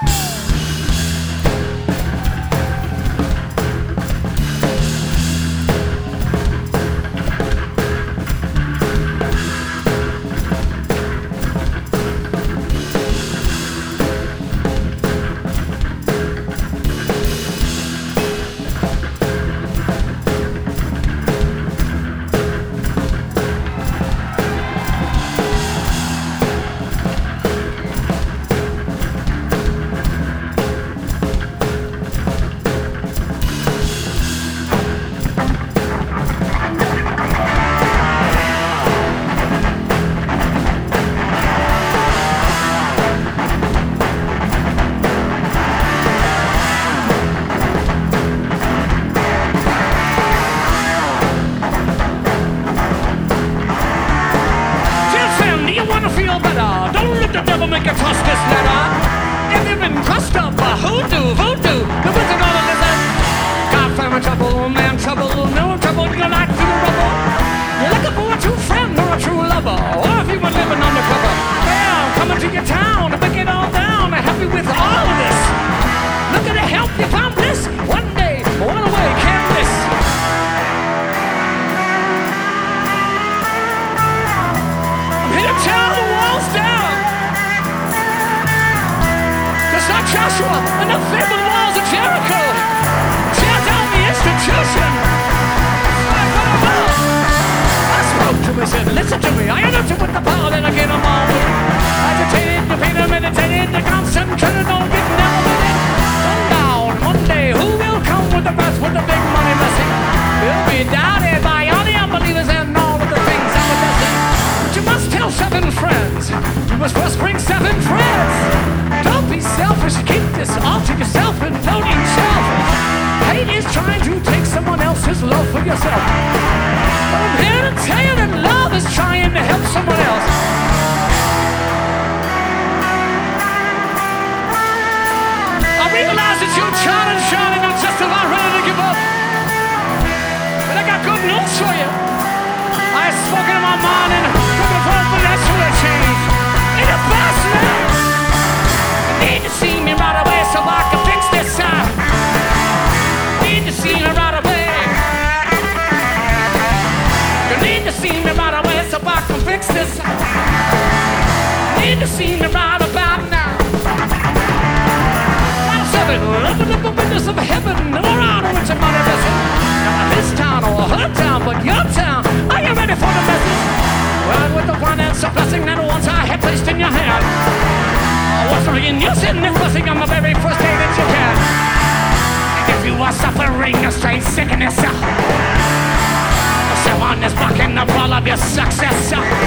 Make a toss this letter. If you've been crossed up by voodoo, the wizard on the lizard. Got family trouble, man trouble, no trouble, you're like through the rubble. You're looking for a true friend or a true lover, or if you were living undercover. Well, I'm coming to your town to break it all down and help you with all of this. Looking to help you find bliss. One day, one away, can't miss. I'm here to tear the walls down. Like Joshua and the fabled walls of Jericho. Tear down the institution. I spoke to him and said, listen to me. I ended up with the power that I get them all with. Agitated, debated, meditated, concentrated on getting down with it. Sundown, Monday, who will come with the best, with the big money blessing? Will be doubted by all the unbelievers and all of the things I'm addressing. But you must tell 7 friends. You must first bring 7 friends. Don't be selfish, keep this all to yourself and don't eat selfish. Hate is trying to take someone else's love for yourself. But I'm here to tell you that love is trying to help someone else. I realize that you're trying and shining, not just about ready to give up. But I got good news for you. I have spoken in my mind and looking for a that's for a change. In the past now. Need to see me right away so I can fix this up. Need to see me right away. You need to see me right away so I can fix this up. Need to see me right about now. Round 7, open up the windows of heaven. All around with your money blessing. Not this town or her town, but your town. Are you ready for the message? Well, with the finance blessing that once I had placed in your hand. What's for you sitting there fussing on the very first day that you can. If you are suffering a strange sickness, someone is blocking up all of your success.